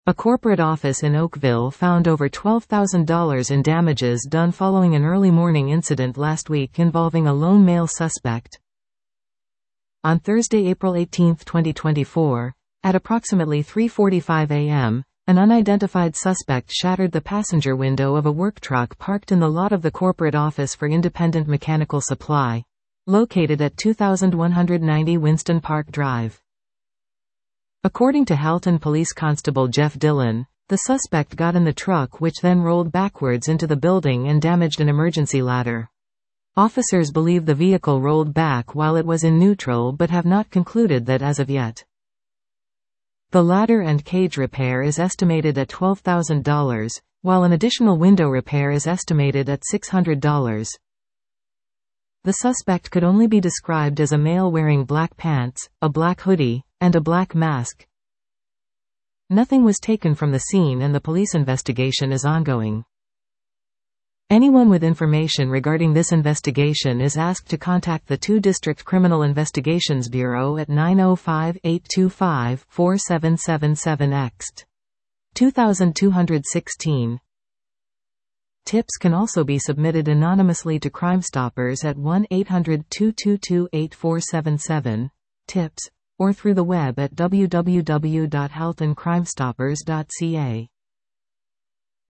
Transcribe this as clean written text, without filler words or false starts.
A corporate office in Oakville found over $12,000 in damages done following an early morning incident last week involving a lone male suspect. On Thursday, April 18, 2024, at approximately 3:45 a.m., an unidentified suspect shattered the passenger window of a work truck parked in the lot of the corporate office for Independent Mechanical Supply, located at 2190 Winston Park Drive. According to Halton Police Constable Jeff Dillon, the suspect got in the truck, which then rolled backwards into the building and damaged an emergency ladder. Officers believe the vehicle rolled back while it was in neutral but have not concluded that as of yet. The ladder and cage repair is estimated at $12,000, while an additional window repair is estimated at $600. The suspect could only be described as a male wearing black pants, a black hoodie, and a black mask. Nothing was taken from the scene and the police investigation is ongoing. Anyone with information regarding this investigation is asked to contact the 2 District Criminal Investigations Bureau at 905-825-4777-X. 2216. Tips can also be submitted anonymously to Crime Stoppers at 1-800-222-8477, tips, or through the web at www.haltoncrimestoppers.ca.